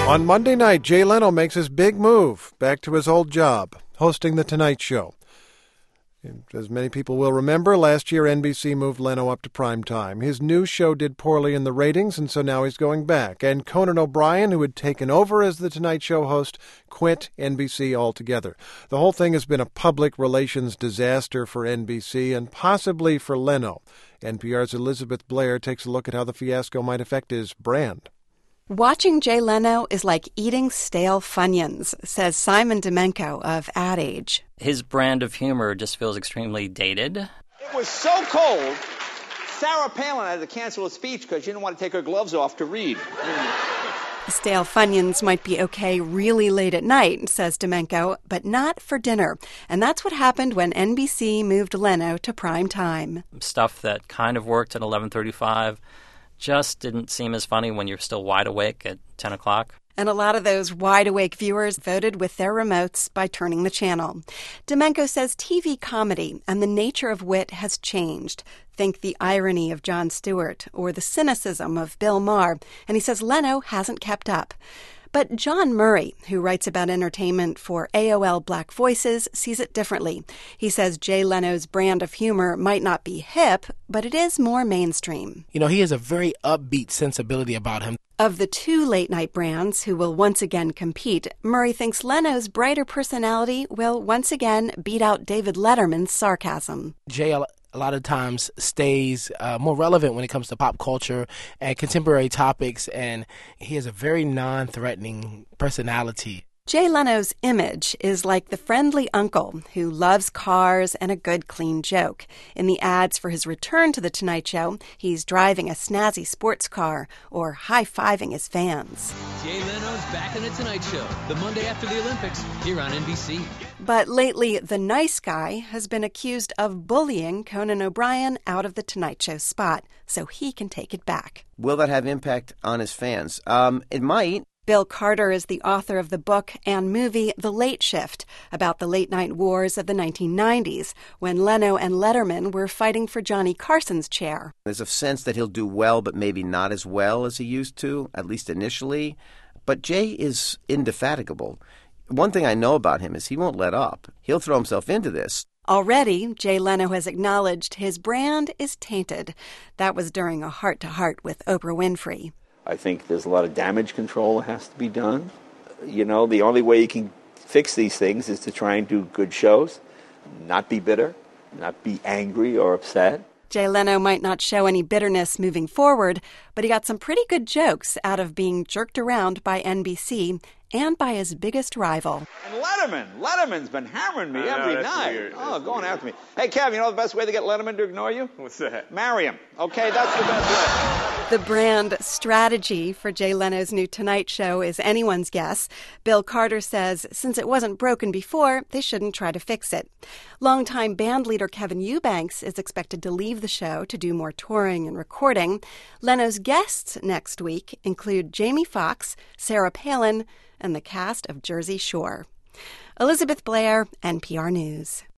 On Monday night, Jay Leno makes his big move back to his old job, hosting The Tonight Show. As many people will remember, last year NBC moved Leno up to prime time. His new show did poorly in the ratings, and so now he's going back. And Conan O'Brien, who had taken over as The Tonight Show host, quit NBC altogether. The whole thing has been a public relations disaster for NBC and possibly for Leno. NPR's Elizabeth Blair takes a look at how the fiasco might affect his brand. Watching Jay Leno is like eating stale Funyuns, says Simon Domenko of Ad Age. His brand of humor just feels extremely dated. It was so cold, Sarah Palin had to cancel a speech because she didn't want to take her gloves off to read. Stale Funyuns might be okay really late at night, says Domenko, but not for dinner. And that's what happened when NBC moved Leno to prime time. Stuff that kind of worked at 11:35 just didn't seem as funny when you're still wide awake at 10 o'clock. And a lot of those wide-awake viewers voted with their remotes by turning the channel. Domenko says TV comedy and the nature of wit has changed. Think the irony of Jon Stewart or the cynicism of Bill Maher. And he says Leno hasn't kept up. But John Murray, who writes about entertainment for AOL Black Voices, sees it differently. He says Jay Leno's brand of humor might not be hip, but it is more mainstream. You know, he has a very upbeat sensibility about him. Of the two late-night brands who will once again compete, Murray thinks Leno's brighter personality will once again beat out David Letterman's sarcasm. Jay a lot of times stays more relevant when it comes to pop culture and contemporary topics, and he has a very non-threatening personality. Jay Leno's image is like the friendly uncle who loves cars and a good, clean joke. In the ads for his return to The Tonight Show, he's driving a snazzy sports car or high-fiving his fans. Jay Leno's back in The Tonight Show, the Monday after the Olympics, here on NBC. But lately, the nice guy has been accused of bullying Conan O'Brien out of The Tonight Show spot, so he can take it back. Will that have impact on his fans? It might. Bill Carter is the author of the book and movie The Late Shift, about the late-night wars of the 1990s, when Leno and Letterman were fighting for Johnny Carson's chair. There's a sense that he'll do well, but maybe not as well as he used to, at least initially. But Jay is indefatigable. One thing I know about him is he won't let up. He'll throw himself into this. Already, Jay Leno has acknowledged his brand is tainted. That was during a heart-to-heart with Oprah Winfrey. I think there's a lot of damage control that has to be done. You know, the only way you can fix these things is to try and do good shows, not be bitter, not be angry or upset. Jay Leno might not show any bitterness moving forward, but he got some pretty good jokes out of being jerked around by NBC and by his biggest rival. And Letterman's been hammering me every night. Weird. Oh, going after me. Hey, Kev, you know the best way to get Letterman to ignore you? What's that? Marry him. Okay, that's the best way. The brand strategy for Jay Leno's new Tonight Show is anyone's guess. Bill Carter says since it wasn't broken before, they shouldn't try to fix it. Longtime band leader Kevin Eubanks is expected to leave the show to do more touring and recording. Leno's guests next week include Jamie Foxx, Sarah Palin, and the cast of Jersey Shore. Elizabeth Blair, NPR News.